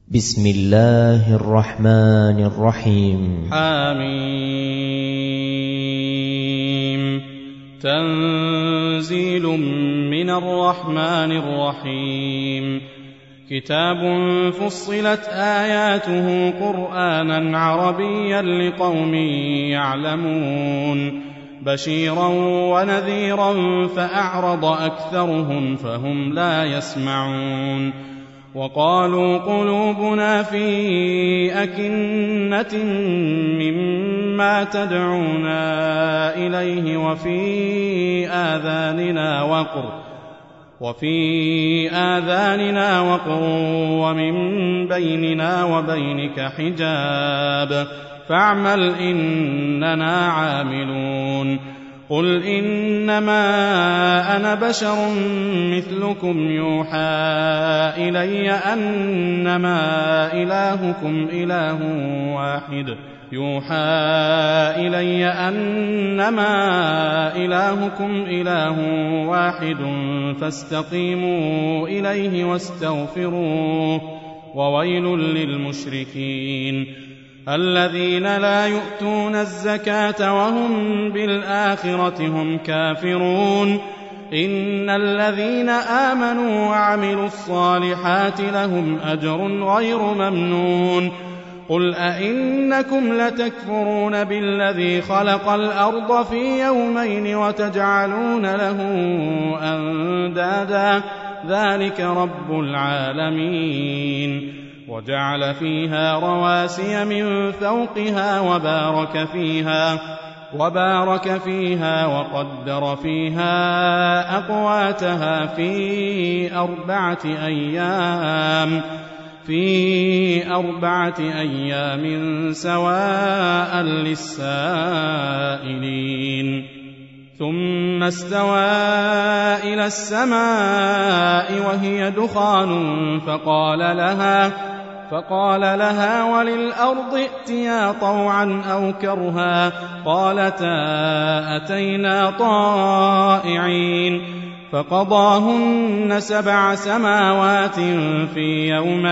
بسم الله الرحمن الرحيم. حميم. تنزيل من الرحمن الرحيم. كتاب فصلت آياته قرآنا عربيا لقوم يعلمون بشيرا ونذيرا فأعرض أكثرهم فهم لا يسمعون وقالوا قلوبنا في أكنة مما تدعونا إليه وفي آذاننا وقر ومن بيننا وبينك حجاب فاعمل إننا عاملون. قل إنما أنا بشر مثلكم يوحى إلي أنما إلهكم إله واحد فاستقيموا إليه واستغفروه وويل للمشركين الذين لا يؤتون الزكاة وهم بالآخرة هم كافرون. إن الذين آمنوا وعملوا الصالحات لهم أجر غير ممنون. قل أئنكم لتكفرون بالذي خلق الأرض في يومين وتجعلون له أندادا ذلك رب العالمين. وجعل فيها رواسي من فوقها وبارك فيها وقدر فيها أقواتها في أربعة أيام سواء للسائلين. ثم استوى إلى السماء وهي دخان فقال لها وللأرض ائتيا طوعا أو كرها قالتا أتينا طائعين. فقضاهن 7 سماوات في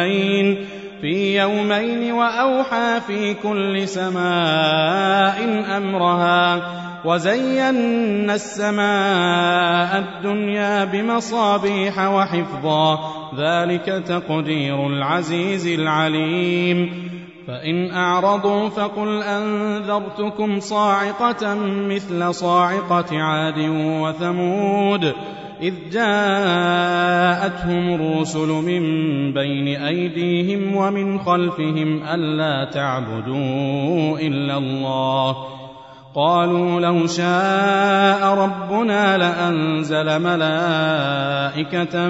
يومين وأوحى في كل سماء أمرها وزينا السماء الدنيا بمصابيح وحفظا ذلك تقدير العزيز العليم. فإن أعرضوا فقل أنذرتكم صاعقة مثل صاعقة عاد وثمود إذ جاءتهم الرسل من بين أيديهم ومن خلفهم ألا تعبدوا إلا الله قالوا لو شاء ربنا لأنزل ملائكة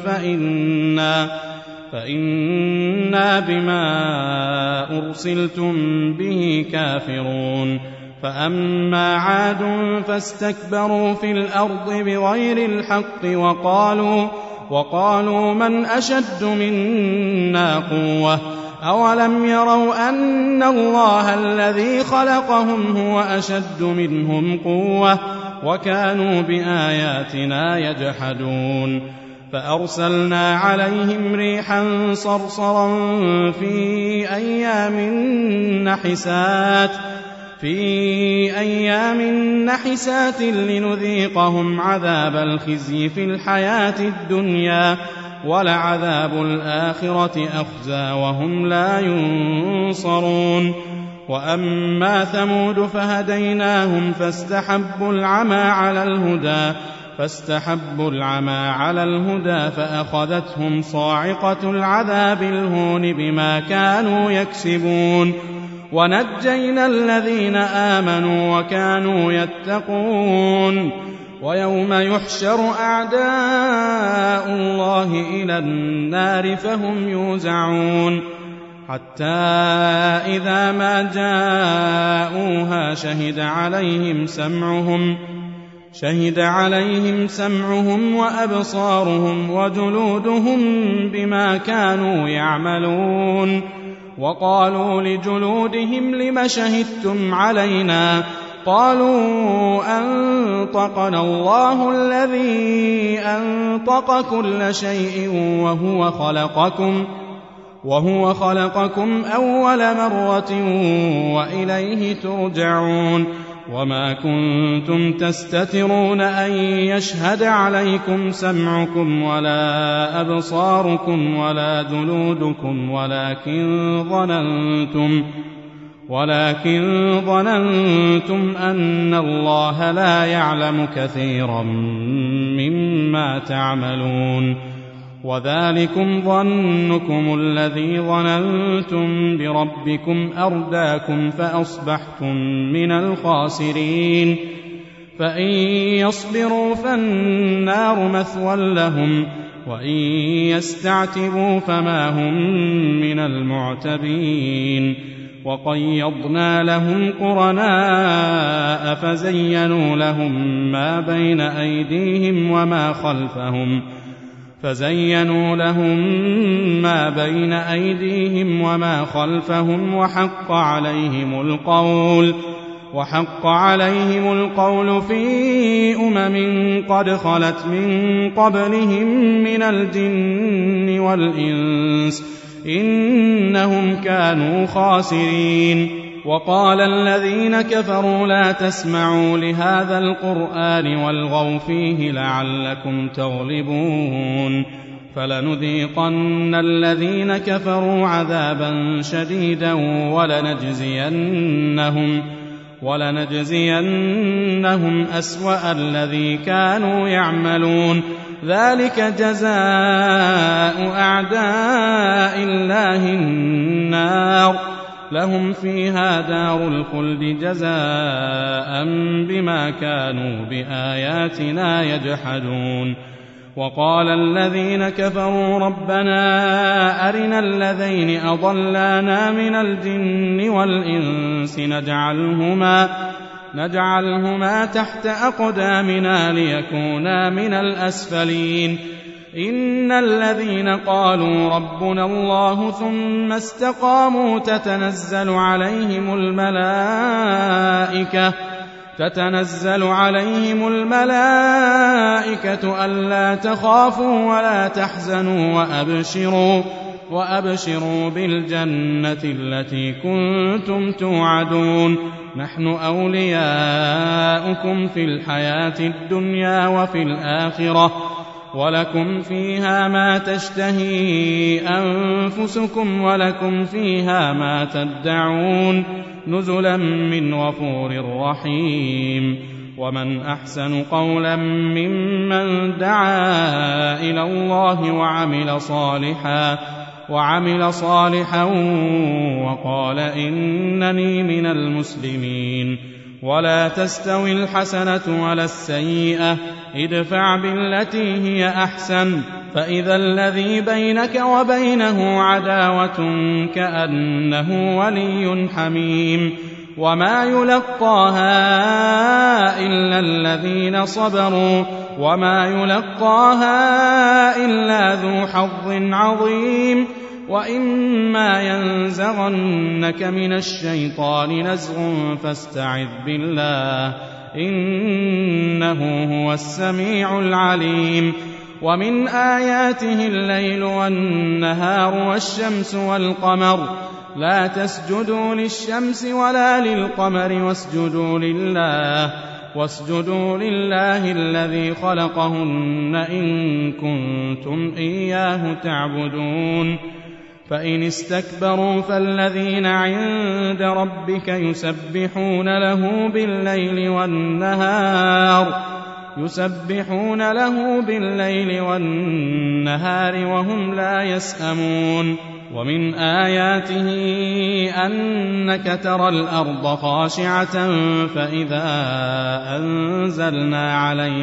فإنا بما أرسلتم به كافرون. فأما عاد فاستكبروا في الأرض بغير الحق وقالوا من أشد منا قوة أولم يروا أن الله الذي خلقهم هو أشد منهم قوة وكانوا بآياتنا يجحدون. فأرسلنا عليهم ريحا صرصرا في أيام نحسات لنذيقهم عذاب الخزي في الحياة الدنيا ولعذاب الآخرة أخزى وهم لا ينصرون. وأما ثمود فهديناهم فاستحبوا العمى على الهدى فأخذتهم صاعقة العذاب الهون بما كانوا يكسبون. ونجينا الذين آمنوا وكانوا يتقون. ويوم يحشر أعداء الله إلى النار فهم يوزعون حتى إذا ما جاءوها شهد عليهم سمعهم وأبصارهم وجلودهم بما كانوا يعملون. وقالوا لجلودهم لم شهدتم علينا قالوا أنطقنا الله الذي أنطق كل شيء وهو خلقكم أول مرة وإليه ترجعون وما كنتم تستترون أن يشهد عليكم سمعكم ولا أبصاركم ولا جلودكم ولكن ظننتم أن الله لا يعلم كثيرا مما تعملون وذلكم ظنكم الذي ظننتم بربكم أرداكم فأصبحتم من الخاسرين فإن يصبروا فالنار مثوى لهم وإن يستعتبوا فما هم من المعتبين وقيضنا لهم قرناء فزينوا لهم ما بين أيديهم وما خلفهم وحق عليهم القول في قد خلت من قبلهم من الجن والإنس إنهم كانوا خاسرين وقال الذين كفروا لا تسمعوا لهذا القرآن والغوا فيه لعلكم تغلبون فلنذيقن الذين كفروا عذابا شديدا ولنجزينهم أسوأ الذي كانوا يعملون ذلك جزاء أعداء الله النار لهم فيها دار الخلد جزاء بما كانوا بآياتنا يجحدون وقال الذين كفروا ربنا أرنا الذين أضلانا من الجن والإنس نجعلهما تحت أقدامنا ليكونا من الأسفلين إن الذين قالوا ربنا الله ثم استقاموا تتنزل عليهم الملائكة ألا تخافوا ولا تحزنوا وأبشروا بالجنة التي كنتم توعدون نحن أولياؤكم في الحياة الدنيا وفي الآخرة ولكم فيها ما تشتهي أنفسكم ولكم فيها ما تدعون نزلا من غفور رحيم ومن أحسن قولا ممن دعا إلى الله وعمل صالحا وقال إنني من المسلمين ولا تستوي الحسنة ولا السيئة ادفع بالتي هي أحسن فإذا الذي بينك وبينه عداوة كأنه ولي حميم وما يلقاها إلا الذين صبروا وما يلقاها إلا ذو حظ عظيم وإما ينزغنك من الشيطان نزغ فاستعذ بالله إنه هو السميع العليم ومن آياته الليل والنهار والشمس والقمر لا تسجدوا للشمس ولا للقمر واسجدوا لله الذي خلقهن إن كنتم إياه تعبدون فإن استكبروا فالذين عند ربك يسبحون له بالليل والنهار وهم لا يسأمون ومن آياته أنك ترى الأرض خاشعة فإذا أنزلنا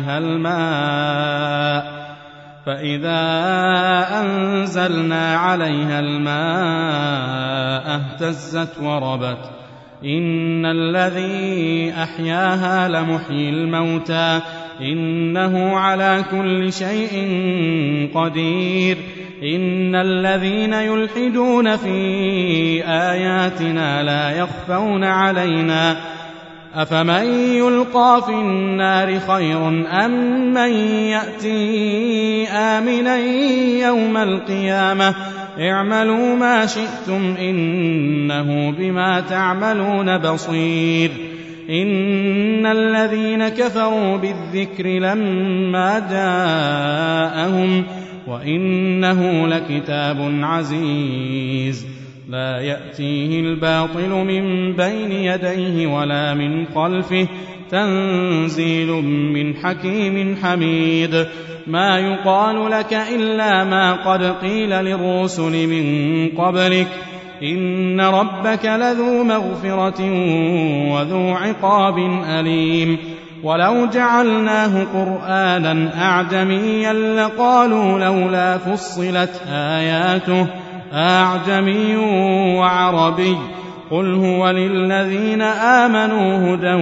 عليها الماء اهتزت وربت إن الذي أحياها لمحيي الموتى إنه على كل شيء قدير إن الذين يلحدون في آياتنا لا يخفون علينا أفمن يلقى في النار خير أم من يأتي آمنا يوم القيامة اعملوا ما شئتم إنه بما تعملون بصير إن الذين كفروا بالذكر لما جاءهم وإنه لكتاب عزيز لا يأتيه الباطل من بين يديه ولا من خلفه تنزيل من حكيم حميد ما يقال لك إلا ما قد قيل للرسل من قبلك إن ربك لذو مغفرة وذو عقاب أليم ولو جعلناه قرآنا أعجميا لقالوا لولا فصلت آياته أعجمي وعربي قل هو للذين آمنوا هدى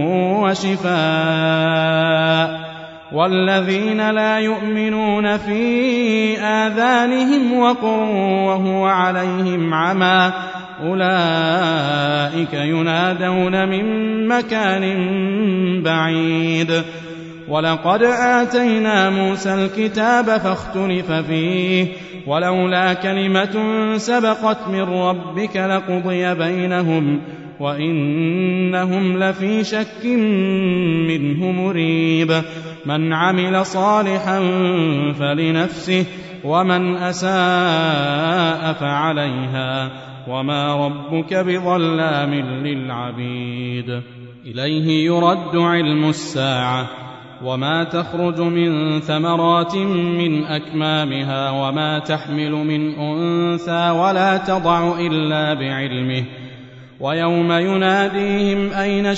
وشفاء والذين لا يؤمنون في آذانهم وقر وهو عليهم عمى أولئك ينادون من مكان بعيد ولقد آتينا موسى الكتاب فاختلف فيه ولولا كلمة سبقت من ربك لقضي بينهم وإنهم لفي شك منه مريب من عمل صالحا فلنفسه ومن أساء فعليها وما ربك بظلام للعبيد إليه يرد علم الساعة وما تخرج من ثمرات من أكمامها وما تحمل من أنثى ولا تضع إلا بعلمه ويوم يناديهم أين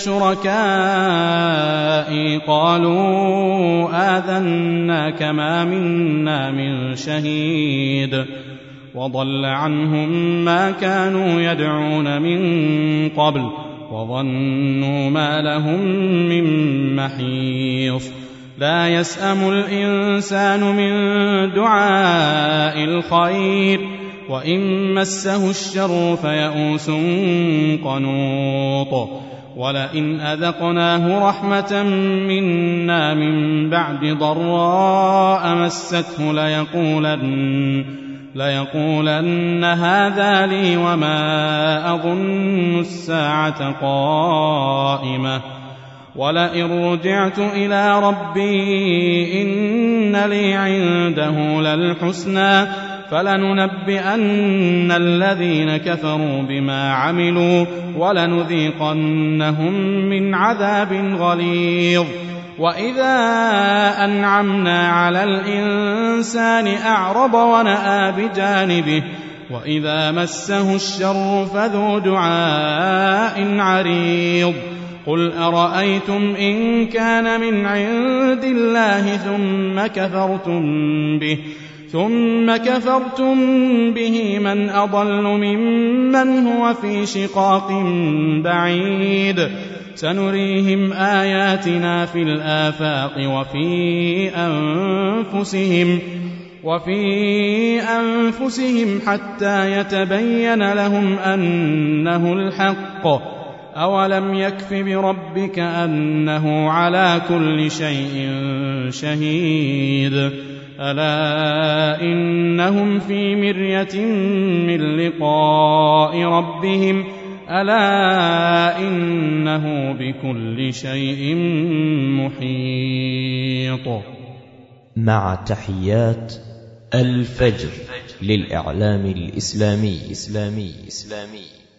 شركائي قالوا آذناك ما منا من شهيد وضل عنهم ما كانوا يدعون من قبل وظنوا ما لهم من محيص لا يسأم الإنسان من دعاء الخير وإن مسه الشر فيئوس قنوط ولئن أذقناه رحمة منا من بعد ضراء مسته ليقولن هذا لي وما أظن الساعة قائمة ولئن رجعت إلى ربي إن لي عنده للحسنى فلننبئن الذين كفروا بما عملوا ولنذيقنهم من عذاب غليظ وإذا أنعمنا على الإنسان أعرض ونأى بجانبه وإذا مسه الشر فذو دعاء عريض قل أرأيتم إن كان من عند الله ثم كفرتم به من أضل ممن هو في شقاق بعيد سنريهم آياتنا في الآفاق وفي أنفسهم حتى يتبين لهم أنه الحق أولم يكف بربك أنه على كل شيء شهيد ألا إنهم في مرية من لقاء ربهم ألا إنه بكل شيء محيط. مع تحيات الفجر للإعلام الإسلامي.